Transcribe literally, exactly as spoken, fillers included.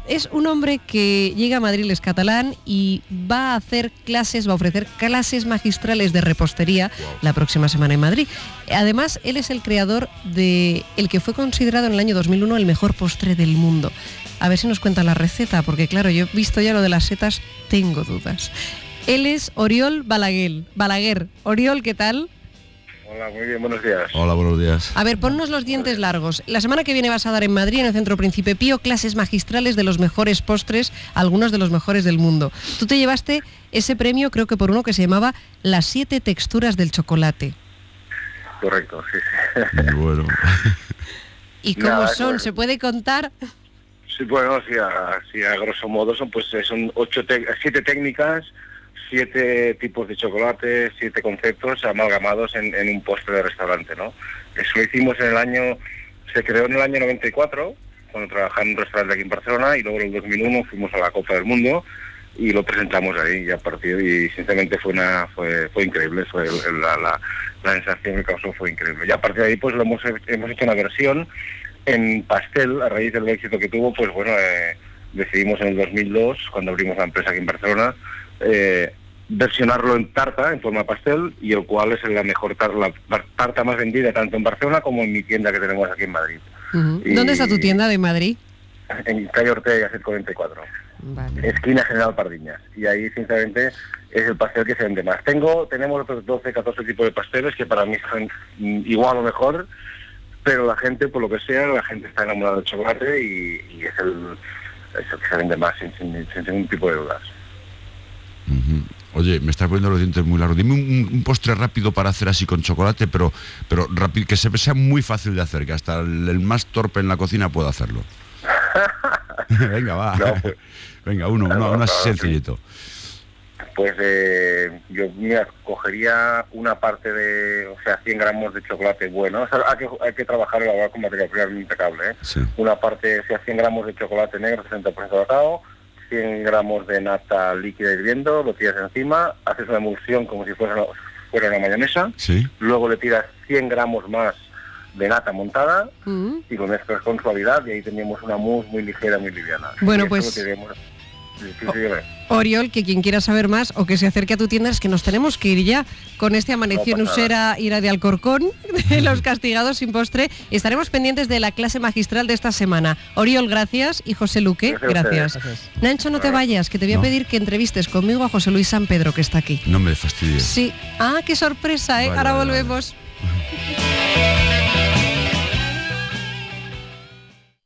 es un hombre que llega a Madrid, es catalán, y va a hacer clases, va a ofrecer clases magistrales de repostería la próxima semana en Madrid. Además, él es el creador de el que fue considerado en el año dos mil uno el mejor postre del mundo. A ver si nos cuenta la receta, porque claro, yo he visto ya lo de las setas, tengo dudas. Él es Oriol Balaguer. Balaguer. Oriol, ¿qué tal? Hola, muy bien, buenos días. Hola, buenos días. A ver, ponnos los dientes largos. La semana que viene vas a dar en Madrid, en el Centro Príncipe Pío, clases magistrales de los mejores postres, algunos de los mejores del mundo. Tú te llevaste ese premio, creo que por uno que se llamaba Las siete texturas del chocolate. Correcto, sí, sí. Muy bueno. ¿Y cómo Nada, son? bueno. ¿Se puede contar? Sí, bueno, sí, a, sí, a grosso modo son pues eh, son ocho te- siete técnicas, siete tipos de chocolate, siete conceptos amalgamados en, en un postre de restaurante, ¿no? Eso lo hicimos en el año, se creó en el año noventa y cuatro, cuando trabajaba en un restaurante aquí en Barcelona, y luego en el dos mil uno fuimos a la Copa del Mundo y lo presentamos ahí, y a partir, y sinceramente fue una fue fue increíble, fue el- el- la, la, la sensación que causó fue increíble. Y a partir de ahí pues lo hemos, hemos hecho una versión en pastel, a raíz del éxito que tuvo, pues bueno, eh, decidimos en el dos mil dos, cuando abrimos la empresa aquí en Barcelona, eh, versionarlo en tarta, en forma pastel, y el cual es la mejor tar- la tarta más vendida tanto en Barcelona como en mi tienda que tenemos aquí en Madrid. Uh-huh. Y- ¿Dónde está tu tienda de Madrid? En calle Ortega, set cuarenta y cuatro, Vale. esquina General Pardiñas. Y ahí, sinceramente, es el pastel que se vende más. Tengo, tenemos otros doce, catorce tipos de pasteles que para mí son mm, igual o mejor, pero la gente, por lo que sea, la gente está enamorada del chocolate y, y es, el, es el que se vende más, sin, sin, sin ningún tipo de dudas. Uh-huh. Oye, me estás poniendo los dientes muy largos. Dime un, un postre rápido para hacer así con chocolate, pero pero rápido, que se, sea muy fácil de hacer, que hasta el, el más torpe en la cocina pueda hacerlo. Venga, va. No, pues, Venga, uno, uno, no, uno así claro, sencillito. Pues eh, yo, mira, cogería una parte de, o sea, cien gramos de chocolate bueno. O sea, hay que, hay que trabajar y elaborar con material primo impecable, ¿eh? Sí. Una parte, o sea, cien gramos de chocolate negro, sesenta por ciento de cacao, cien gramos de nata líquida hirviendo, lo tiras encima, haces una emulsión como si fuera, fuera una mayonesa, Sí. luego le tiras cien gramos más de nata montada Uh-huh. y lo mezclas con suavidad y ahí tenemos una mousse muy ligera, muy liviana. Bueno, Y eso pues- lo tenemos- sí, sí, sí, dime. Oriol, que quien quiera saber más o que se acerque a tu tienda, es que nos tenemos que ir ya con este Amaneció en No pasa Usera, Ira de Alcorcón, de Los Castigados sin Postre. Estaremos pendientes de la clase magistral de esta semana. Oriol, gracias, y José Luque, Gracias a gracias. ustedes. Nancho, no te vayas, que te voy a No. pedir que entrevistes conmigo a José Luis San Pedro, que está aquí. No me fastidies. Sí. Ah, qué sorpresa, ¿eh? Vale, Ahora vale, volvemos.